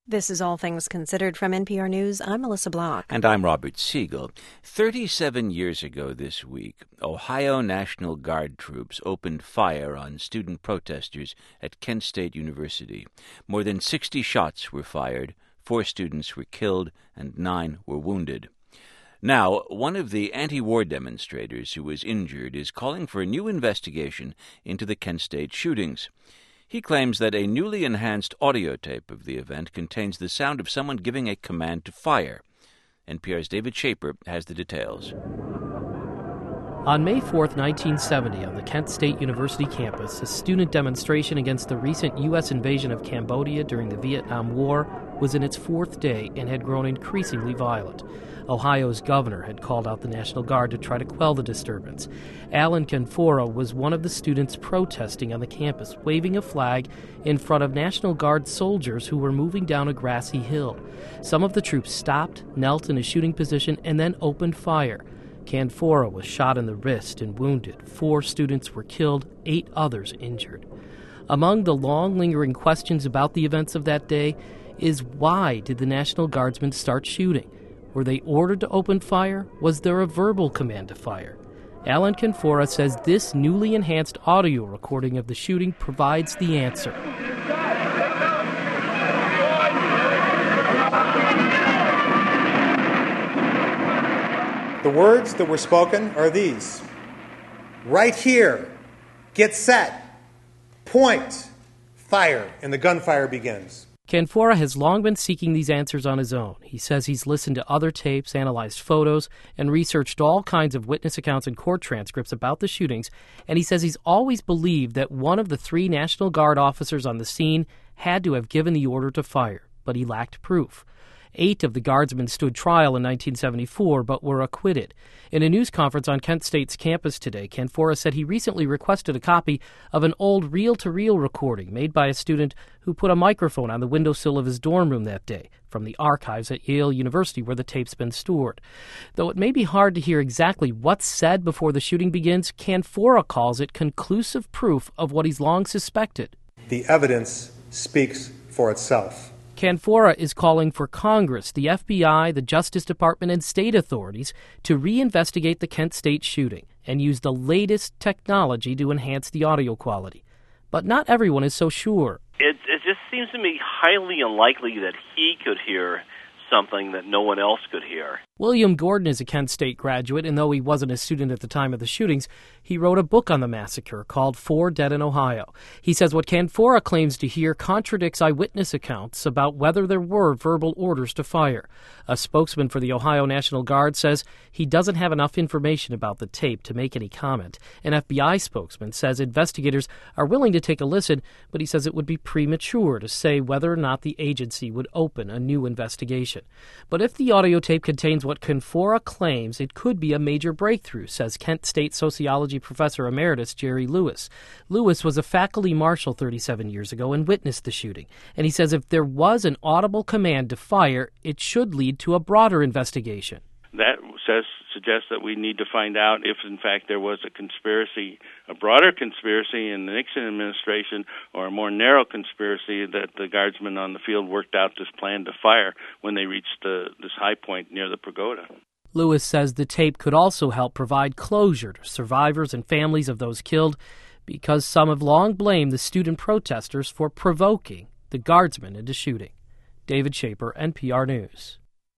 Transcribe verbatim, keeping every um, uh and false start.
This is All Things Considered from N P R News. I'm Melissa Block. And I'm Robert Siegel. Thirty-seven years ago this week, Ohio National Guard troops opened fire on student protesters at Kent State University. More than sixty shots were fired, four students were killed, and nine were wounded. Now, one of the anti-war demonstrators who was injured is calling for a new investigation into the Kent State shootings. He claims that a newly enhanced audio tape of the event contains the sound of someone giving a command to fire. N P R's David Shaper has the details. On May fourth, nineteen seventy, on the Kent State University campus, a student demonstration against the recent U S invasion of Cambodia during the Vietnam War was in its fourth day and had grown increasingly violent. Ohio's governor had called out the National Guard to try to quell the disturbance. Alan Canfora was one of the students protesting on the campus, waving a flag in front of National Guard soldiers who were moving down a grassy hill. Some of the troops stopped, knelt in a shooting position, and then opened fire. Canfora was shot in the wrist and wounded. Four students were killed, eight others injured. Among the long, lingering questions about the events of that day is why did the National Guardsmen start shooting? Were they ordered to open fire? Was there a verbal command to fire? Alan Canfora says this newly enhanced audio recording of the shooting provides the answer. The words that were spoken are these: right here, get set, point, fire, and the gunfire begins. Canfora has long been seeking these answers on his own. He says he's listened to other tapes, analyzed photos, and researched all kinds of witness accounts and court transcripts about the shootings, and he says he's always believed that one of the three National Guard officers on the scene had to have given the order to fire, but he lacked proof. Eight of the guardsmen stood trial in nineteen seventy-four, but were acquitted. In a news conference on Kent State's campus today, Canfora said he recently requested a copy of an old reel-to-reel recording made by a student who put a microphone on the windowsill of his dorm room that day from the archives at Yale University where the tape's been stored. Though it may be hard to hear exactly what's said before the shooting begins, Canfora calls it conclusive proof of what he's long suspected. The evidence speaks for itself. Canfora is calling for Congress, the F B I, the Justice Department, and state authorities to reinvestigate the Kent State shooting and use the latest technology to enhance the audio quality. But not everyone is so sure. It, it just seems to me highly unlikely that he could hear something that no one else could hear. William Gordon is a Kent State graduate, and though he wasn't a student at the time of the shootings, he wrote a book on the massacre called Four Dead in Ohio. He says what Canfora claims to hear contradicts eyewitness accounts about whether there were verbal orders to fire. A spokesman for the Ohio National Guard says he doesn't have enough information about the tape to make any comment. An F B I spokesman says investigators are willing to take a listen, but he says it would be premature to say whether or not the agency would open a new investigation. But if the audio tape contains what Canfora claims, it could be a major breakthrough, says Kent State sociology professor emeritus Jerry Lewis. Lewis was a faculty marshal thirty-seven years ago and witnessed the shooting. And he says if there was an audible command to fire, it should lead to a broader investigation. That says suggests that we need to find out if, in fact, there was a conspiracy, a broader conspiracy in the Nixon administration, or a more narrow conspiracy that the guardsmen on the field worked out this plan to fire when they reached the, this high point near the pagoda. Lewis says the tape could also help provide closure to survivors and families of those killed, because some have long blamed the student protesters for provoking the guardsmen into shooting. David Shaper, N P R News.